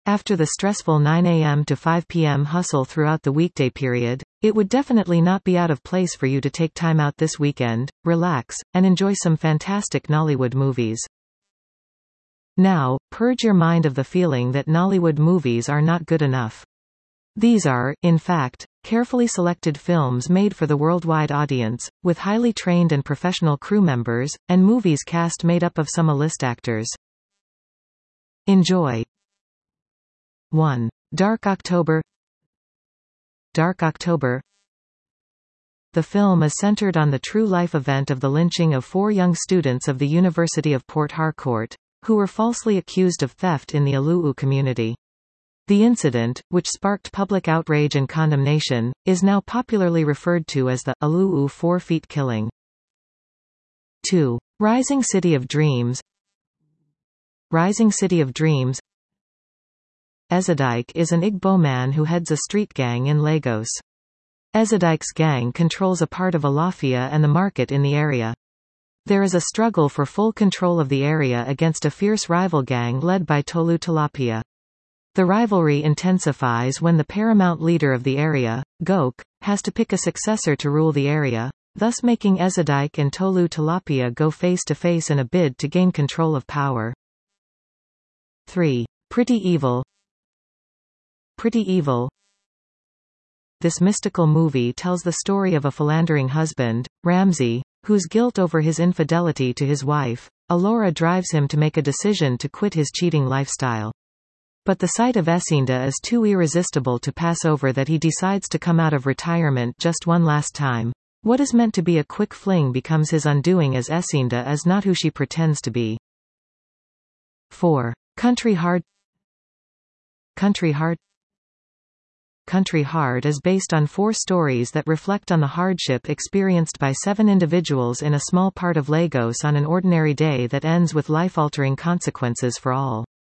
After the stressful 9 a.m. to 5 p.m. hustle throughout the weekday period, it would definitely not be out of place for you to take time out this weekend, relax, and enjoy some fantastic Nollywood movies. Now, purge your mind of the feeling that Nollywood movies are not good enough. These are, in fact, carefully selected films made for the worldwide audience, with highly trained and professional crew members, and movies cast made up of some A-list actors. Enjoy. 1. Dark October. Dark October. The film is centered on the true-life event of the lynching of 4 young students of the University of Port Harcourt, who were falsely accused of theft in the Alu'u community. The incident, which sparked public outrage and condemnation, is now popularly referred to as the Alu'u 4 Feet killing. 2. Rising City of Dreams. Rising City of Dreams. Ezedike is an Igbo man who heads a street gang in Lagos. Ezedike's gang controls a part of Alafia and the market in the area. There is a struggle for full control of the area against a fierce rival gang led by Tolu Tilapia. The rivalry intensifies when the paramount leader of the area, Gok, has to pick a successor to rule the area, thus making Ezedike and Tolu Tilapia go face to face in a bid to gain control of power. 3. Pretty Evil. Pretty Evil. This mystical movie tells the story of a philandering husband, Ramsey, whose guilt over his infidelity to his wife, Alora, drives him to make a decision to quit his cheating lifestyle. But the sight of Esinda is too irresistible to pass over that he decides to come out of retirement just one last time. What is meant to be a quick fling becomes his undoing, as Esinda is not who she pretends to be. 4. Country Hard. Country Hard. Country Hard is based on 4 stories that reflect on the hardship experienced by 7 individuals in a small part of Lagos on an ordinary day that ends with life-altering consequences for all.